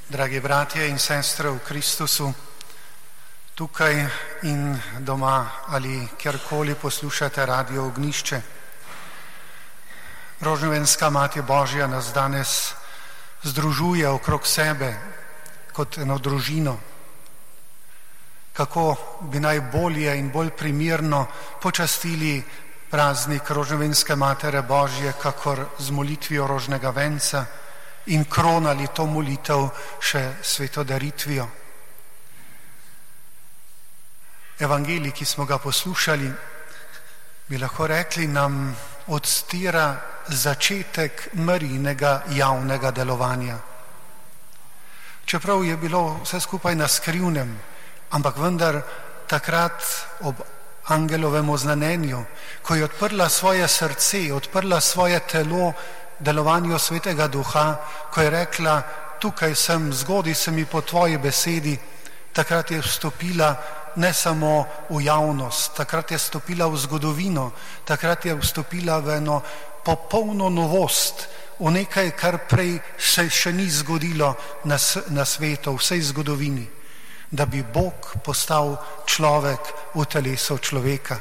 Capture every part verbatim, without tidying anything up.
Dragi bratje in sestre v Kristusu, tukaj in doma ali kjerkoli poslušate Radio Ognjišče. Rožnovenska Mati Božja nas danes združuje okrog sebe kot eno družino. Kako bi najbolje in bolj primirno počastili praznik Rožnovenske Matere Božje, kakor z molitvijo rožnega venca in kronali to molitev še svetodaritvijo. Evangelij, ki smo ga poslušali, bi lahko rekli, nam odstira začetek Marijinega javnega delovanja. Čeprav je bilo vse skupaj na skrivnem, ampak vendar takrat ob angelovem oznanenju, ko je odprla svoje srce, odprla svoje telo delovanju Svetega Duha, ko je rekla, tukaj sem, zgodi se mi po tvoji besedi, takrat je vstopila ne samo v javnost, takrat je vstopila v zgodovino, takrat je vstopila v eno popolno novost, v nekaj, kar prej se še ni zgodilo na, na svetu, v vsej zgodovini, da bi Bog postal človek v telesu človeka.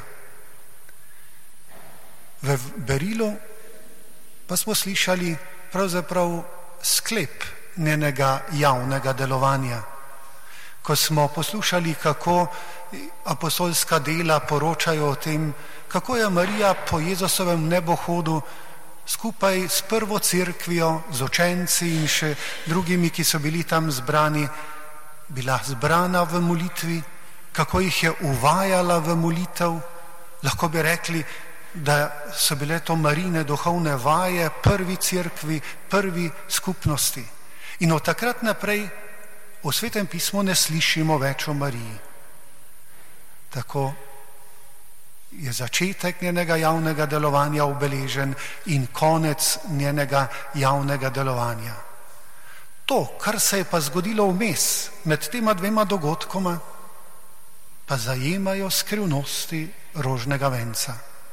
V berilu pa smo slišali pravzaprav sklep njenega javnega delovanja. Ko smo poslušali, kako apostolska dela poročajo o tem, kako je Marija po Jezusovem nebohodu skupaj s prvo cerkvijo, z učenci in še drugimi, ki so bili tam zbrani, bila zbrana v molitvi, kako jih je uvajala v molitev. Lahko bi rekli, da so bile to Marijine duhovne vaje prvi cerkvi, prvi skupnosti. In od takrat naprej v Svetem pismu ne slišimo več o Mariji. Tako je začetek njenega javnega delovanja obeležen in konec njenega javnega delovanja. To, kar se je pa zgodilo vmes med tema dvema dogodkoma, pa zajemajo skrivnosti rožnega venca.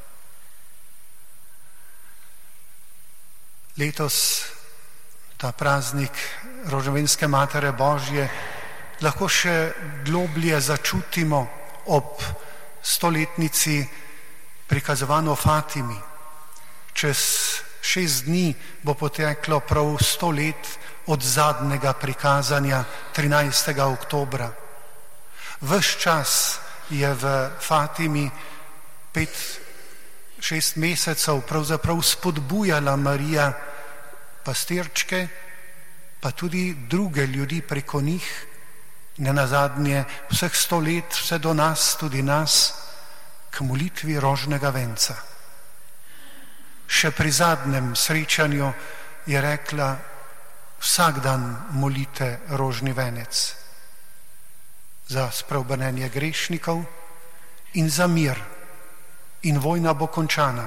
Letos ta praznik Rožnovenske Matere Božje lahko še globlje začutimo ob stoletnici prikazovano Fatimi. Čez šest dni bo poteklo prav sto let od zadnjega prikazanja trinajstega oktobra. Ves čas je v Fatimi pet, šest mesecev pravzaprav spodbujala Marija pastirčke, pa tudi druge ljudi preko njih, ne nazadnje vseh sto let, vse do nas, tudi nas, k molitvi rožnega venca. Še pri zadnjem srečanju je rekla, vsak dan molite rožni venec za spreobrnenje grešnikov in za mir, in vojna bo končana.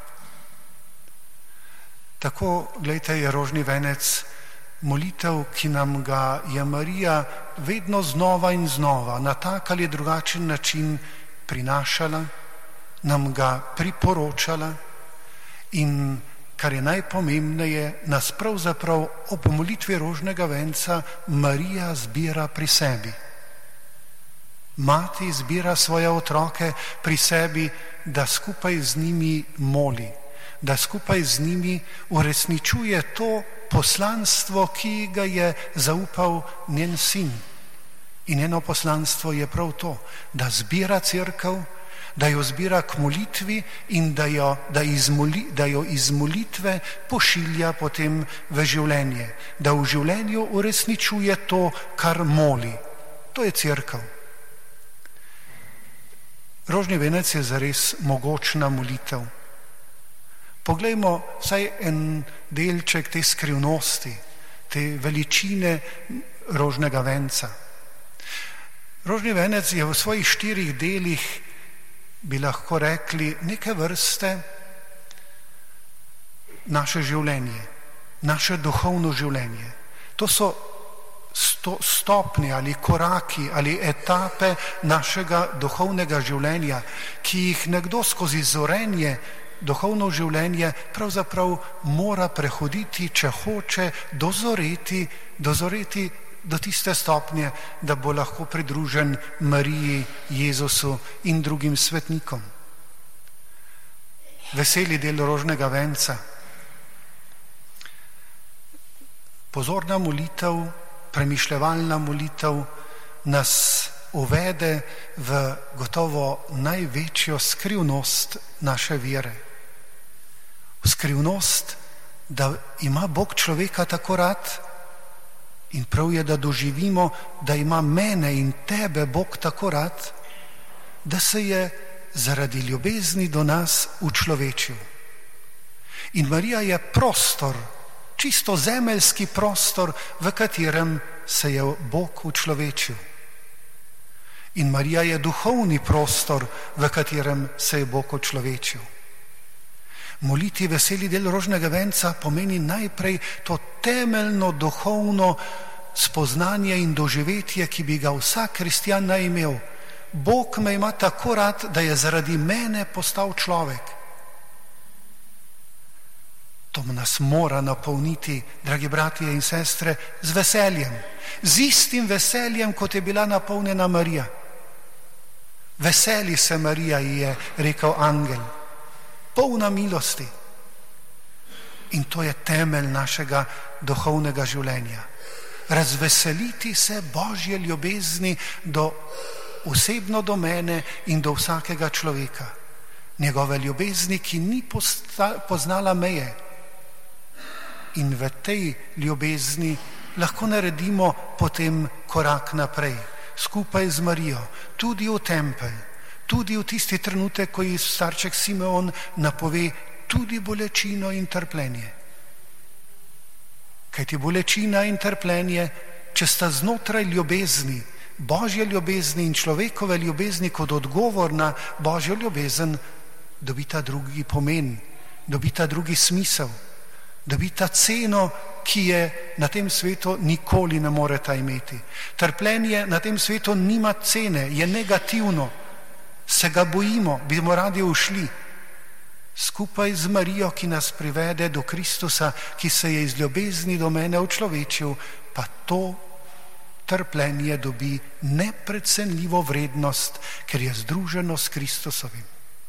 Tako, glejte, je rožni venec molitev, ki nam ga je Marija vedno znova in znova na tak ali drugačen način prinašala, nam ga priporočala in, kar je najpomembneje, nas pravzaprav ob molitvi rožnega venca Marija zbira pri sebi. Mati zbira svoje otroke pri sebi, da skupaj z njimi moli, da skupaj z njimi uresničuje to poslanstvo, ki ga je zaupal njen sin. In njeno poslanstvo je prav to, da zbira cerkev, da jo zbira k molitvi in da jo, da iz moli, da jo iz molitve pošilja potem v življenje, da v življenju uresničuje to, kar moli. To je cerkev. Rožni venec je zares mogočna molitev. Poglejmo vsaj en delček te skrivnosti, te veličine rožnega venca. Rožni venec je v svojih štirih delih, bi lahko rekli, neke vrste naše življenje, naše duhovno življenje. To so sto, stopnje ali koraki ali etape našega duhovnega življenja, ki jih nekdo skozi zorenje duhovno življenje pravzaprav mora prehoditi, če hoče dozoreti, dozoreti do tiste stopnje, da bo lahko pridružen Mariji, Jezusu in drugim svetnikom. Veseli del rožnega venca. Pozorna molitev, premišljevalna molitev nas uvede v gotovo največjo skrivnost naše vere. Skrivnost, da ima Bog človeka tako rad in prav je, da doživimo, da ima mene in tebe Bog tako rad, da se je zaradi ljubezni do nas učlovečil. In Marija je prostor, čisto zemeljski prostor, v katerem se je Bog učlovečil. In Marija je duhovni prostor, v katerem se je Bog učlovečil. Moliti veseli del rožnega venca pomeni najprej to temeljno duhovno spoznanje in doživetje, ki bi ga vsak kristjan naj imel. Bog me ima tako rad, da je zaradi mene postal človek. To nas mora napolniti, dragi bratje in sestre, z veseljem. Z istim veseljem, kot je bila napolnjena Marija. Veseli se, Marija, ji je rekel angel, polna milosti. In to je temelj našega duhovnega življenja. Razveseliti se Božje ljubezni do, osebno do mene in do vsakega človeka. Njegove ljubezni, ki ni posta, poznala meje. In v tej ljubezni lahko naredimo potem korak naprej, skupaj z Marijo, tudi v tempelj, tudi v tisti trenutek, ko ji starček Simeon napove tudi bolečino in trpljenje. Kajti bolečina in trpljenje, če sta znotraj ljubezni, Božje ljubezni in človekove ljubezni kot odgovor na Božjo ljubezen, dobita drugi pomen, dobita drugi smisel, dobita ceno, ki je na tem svetu nikoli ne moreta imeti. Trpljenje na tem svetu nima cene, je negativno, se ga bojimo, bi mu radi ušli. Skupaj z Marijo, ki nas privede do Kristusa, ki se je iz ljubezni do mene učlovečil, pa to trpljenje dobi neprecenljivo vrednost, ker je združeno s Kristusovim.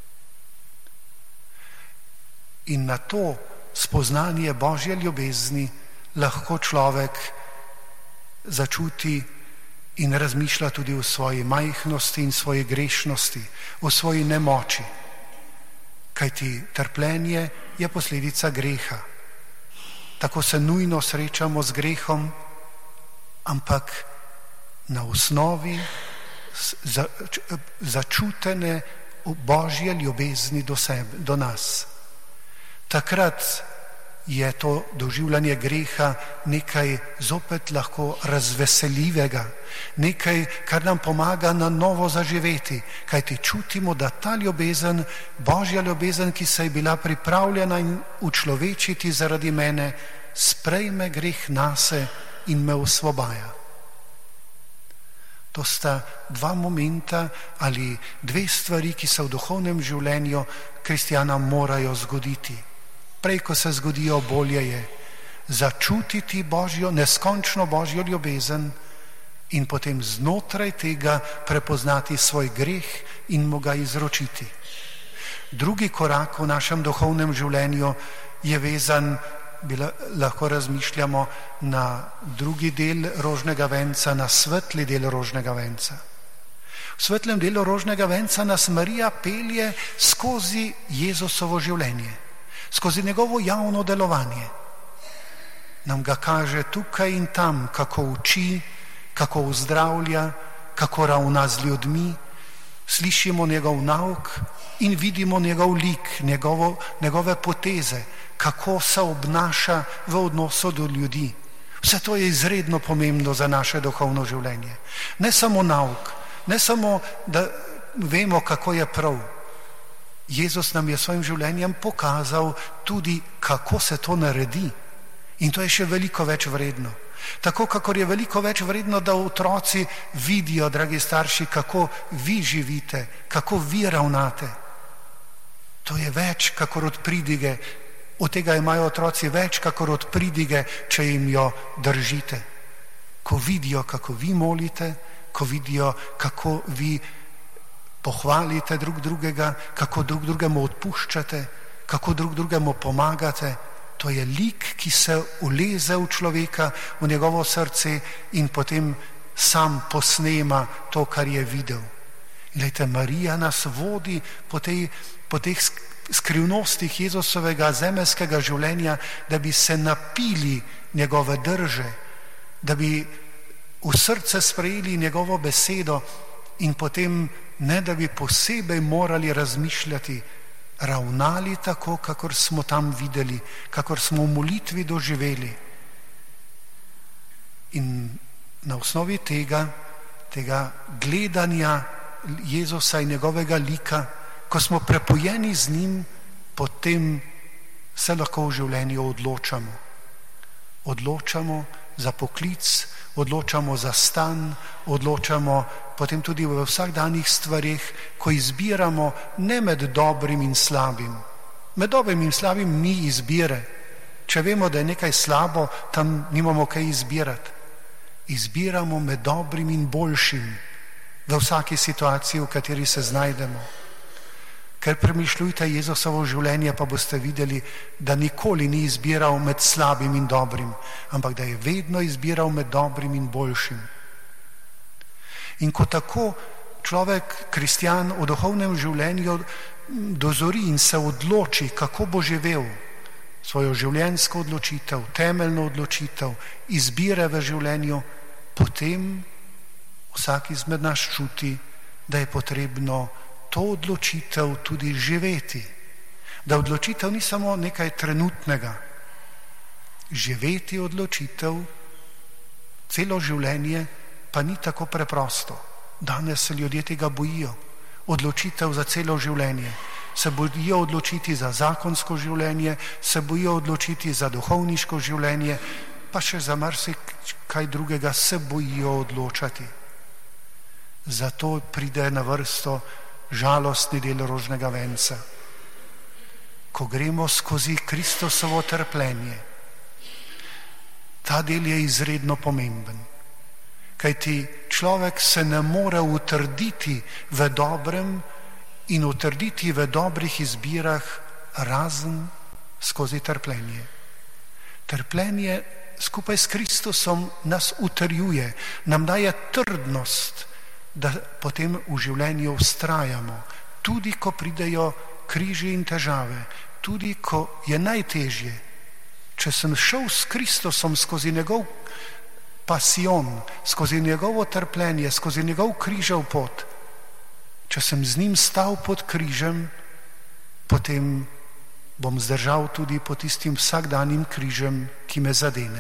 In na to spoznanje Božje ljubezni lahko človek začuti in razmišlja tudi v svoji majhnosti in svoji grešnosti, v svoji nemoči. Kajti trpljenje je posledica greha. Tako se nujno srečamo z grehom, ampak na osnovi začutene Božje ljubezni do sebe, do nas. Takrat je to doživljanje greha nekaj zopet lahko razveseljivega, nekaj, kar nam pomaga na novo zaživeti, kajti čutimo, da ta ljubezen, Božja ljubezen, ki se je bila pripravljena in učlovečiti zaradi mene, sprejme greh nase in me osvobaja. To sta dva momenta ali dve stvari, ki se v duhovnem življenju kristjana morajo zgoditi. Prej, ko se zgodijo, bolje je začutiti Božjo, neskončno Božjo ljubezen in potem znotraj tega prepoznati svoj greh in mu ga izročiti. Drugi korak v našem duhovnem življenju je vezan, bila, lahko razmišljamo na drugi del rožnega venca, na svetli del rožnega venca. V svetlem delu rožnega venca nas Marija pelje skozi Jezusovo življenje, skozi njegovo javno delovanje. Nam ga kaže tukaj in tam, kako uči, kako uzdravlja, kako ravna z ljudmi, slišimo njegov nauk in vidimo njegov lik, njegovo, njegove poteze, kako se obnaša v odnosu do ljudi. Vse to je izredno pomembno za naše duhovno življenje. Ne samo nauk, ne samo, da vemo, kako je prav. Jezus nam je svojim življenjem pokazal tudi, kako se to naredi. In to je še veliko več vredno. Tako, kakor je veliko več vredno, da otroci vidijo, dragi starši, kako vi živite, kako vi ravnate. To je več, kakor od pridige. Od tega imajo otroci več, kakor od pridige, če jim jo držite. ko vidijo, kako vi molite, ko vidijo, kako vi pohvalite drug drugega, kako drug drugemu odpuščate, kako drug drugemu pomagate. To je lik, ki se uleze v človeka, v njegovo srce in potem sam posnema to, kar je videl. In glejte, Marija nas vodi po, tej, po teh skrivnostih Jezusovega zemeljskega življenja, da bi se napili njegove drže, da bi v srce sprejeli njegovo besedo in potem ne, da bi posebej morali razmišljati, ravnali tako, kakor smo tam videli, kakor smo v molitvi doživeli. In na osnovi tega, tega gledanja Jezusa in njegovega lika, ko smo prepojeni z njim, potem se lahko v življenju odločamo. Odločamo za poklic, odločamo za stan, odločamo potem tudi v vsakdanjih stvarih, ko izbiramo ne med dobrim in slabim. Med dobrim in slabim ni izbire. Če vemo, da je nekaj slabo, tam nimamo kaj izbirati. Izbiramo med dobrim in boljšim v vsaki situaciji, v kateri se znajdemo. Ker premišljujte Jezusovo življenje, pa boste videli, da nikoli ni izbiral med slabim in dobrim, ampak da je vedno izbiral med dobrim in boljšim. In ko tako človek, kristjan, v duhovnem življenju dozori in se odloči, kako bo živel, svojo življenjsko odločitev, temeljno odločitev, izbire v življenju, potem vsak izmed nas čuti, da je potrebno to odločitev tudi živeti. Da odločitev ni samo nekaj trenutnega. Živeti odločitev celo življenje pa ni tako preprosto. Danes se ljudje tega bojijo. Odločitev za celo življenje. Se bojijo odločiti za zakonsko življenje, se bojijo odločiti za duhovniško življenje, pa še za marsikaj drugega se bojijo odločati. Zato pride na vrsto žalostni del rožnega venca. Ko gremo skozi Kristusovo trpljenje, ta del je izredno pomemben. Kajti človek se ne more utrditi v dobrem in utrditi v dobrih izbirah razen skozi trpljenje. Trpljenje skupaj s Kristusom nas utrjuje, nam daje trdnost, da potem v življenju vztrajamo, tudi ko pridejo križi in težave, tudi ko je najtežje. Če sem šel s Kristusom skozi njegov pasijon, skozi njegovo trpljenje, skozi njegov križev pot, če sem z njim stal pod križem, potem bom zdržal tudi pod tistim vsakdanjim križem, ki me zadene.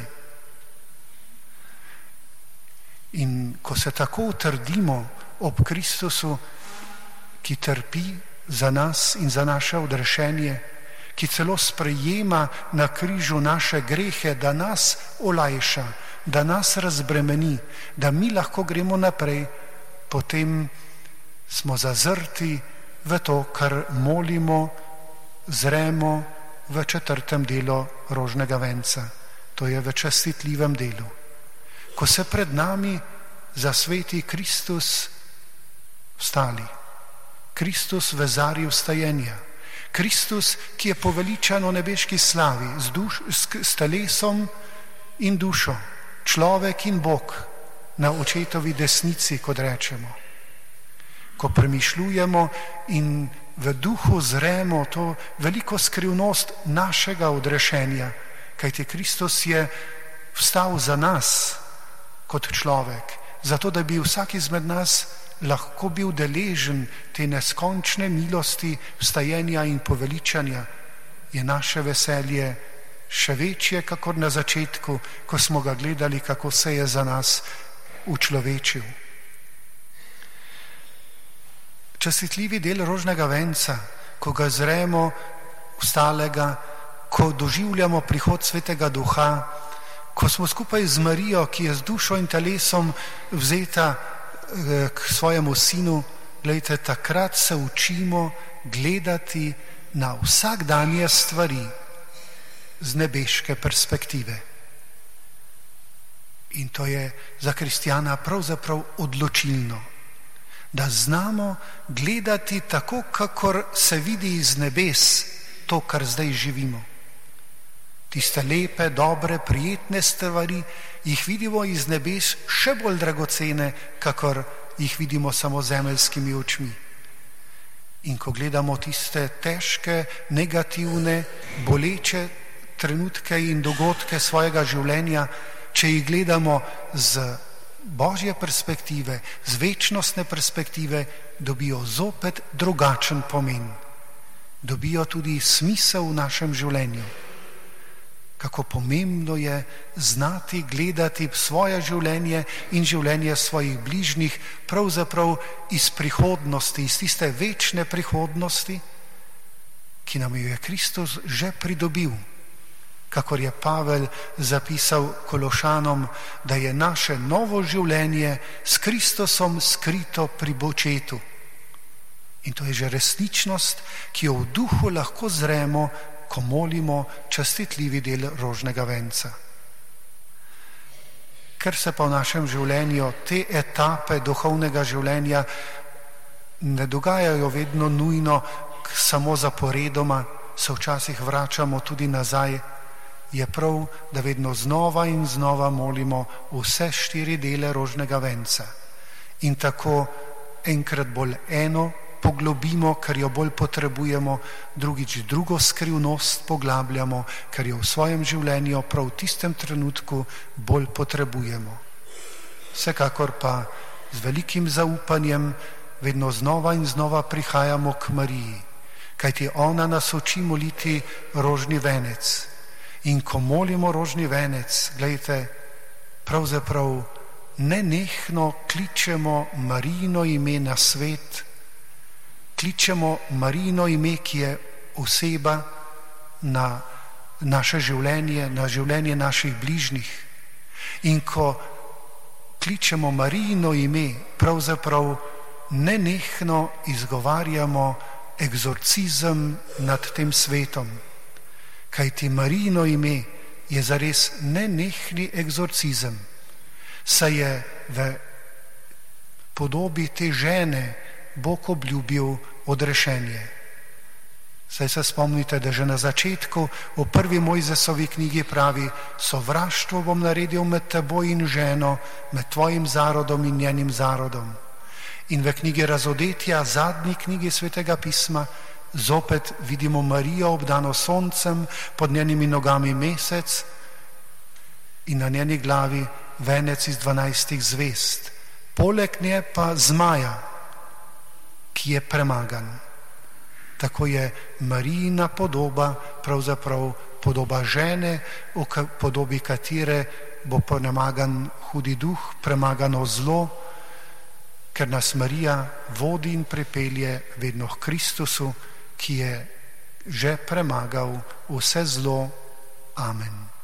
In ko se tako utrdimo ob Kristusu, ki trpi za nas in za naše odrešenje, ki celo sprejema na križu naše grehe, da nas olajša, da nas razbremeni, da mi lahko gremo naprej, potem smo zazrti v to, kar molimo, zremo v četrtem delu rožnega venca. To je v častitljivem delu. Ko se pred nami zasveti Kristus vstali, Kristus v zari vstajenja, Kristus, ki je poveličan v nebeški slavi z, duš, s, s telesom in dušo, človek in Bog na očetovi desnici, kot rečemo. Ko premišljujemo in v duhu zremo to veliko skrivnost našega odrešenja, kajti Kristus je vstal za nas kot človek, zato da bi vsak izmed nas lahko bil deležen te neskončne milosti, vstajenja in poveličanja, je naše veselje še večje, kakor na začetku, ko smo ga gledali, kako se je za nas učlovečil. Častitljivi del rožnega venca, ko ga zremo vstalega, ko doživljamo prihod Svetega Duha, ko smo skupaj z Marijo, ki je z dušo in telesom vzeta k svojemu sinu, glejte, takrat se učimo gledati na vsakdanje stvari z nebeške perspektive. In to je za kristjana pravzaprav odločilno, da znamo gledati tako, kakor se vidi iz nebes to, kar zdaj živimo. Tiste lepe, dobre, prijetne stvari jih vidimo iz nebes še bolj dragocene, kakor jih vidimo samo zemeljskimi očmi. In ko gledamo tiste težke, negativne, boleče trenutke in dogodke svojega življenja, če jih gledamo z božje perspektive, z večnostne perspektive, dobijo zopet drugačen pomen. Dobijo tudi smisel v našem življenju. Kako pomembno je znati gledati svoje življenje in življenje svojih bližnjih pravzaprav iz prihodnosti, iz tiste večne prihodnosti, ki nam jo je Kristus že pridobil. Kakor je Pavel zapisal Kološanom, da je naše novo življenje s Kristusom skrito pri Bočetu. In to je že resničnost, ki jo v duhu lahko zremo, ko molimo častitljivi del rožnega venca. Ker se pa v našem življenju te etape duhovnega življenja ne dogajajo vedno nujno samo zaporedoma, se včasih vračamo tudi nazaj, je prav, da vedno znova in znova molimo vse štiri dele rožnega venca. In tako enkrat bolj eno poglobimo, ker jo bolj potrebujemo, drugič drugo skrivnost poglabljamo, ker jo v svojem življenju prav v tistem trenutku bolj potrebujemo. Vsekakor pa z velikim zaupanjem vedno znova in znova prihajamo k Mariji, kajti ona nas uči moliti rožni venec. In ko molimo rožni venec, gledajte, pravzaprav nenehno kličemo Marijino ime na svet, kličemo Marijino ime, ki je oseba na naše življenje, na življenje naših bližnjih. In ko kličemo Marijino ime, pravzaprav nenehno izgovarjamo egzorcizem nad tem svetom. Kajti Marijino ime je zares nenehni egzorcizem, saj je v podobi te žene Bog obljubil odrešenje. Saj se spomnite, da že na začetku v prvi Mojzesovi knjigi pravi: sovraštvo bom naredil med teboj in ženo, med tvojim zarodom in njenim zarodom. In v knjigi Razodetja, zadnji knjigi Svetega pisma, zopet vidimo Marijo obdano soncem, pod njenimi nogami mesec in na njeni glavi venec iz dvanajstih zvezd. Poleg nje pa zmaja, ki je premagan. Tako je Marijina podoba pravzaprav podoba žene, v podobi katere bo premagan hudi duh, premagano zlo, ker nas Marija vodi in pripelje vedno k Kristusu, ki je že premagal vse zlo. Amen.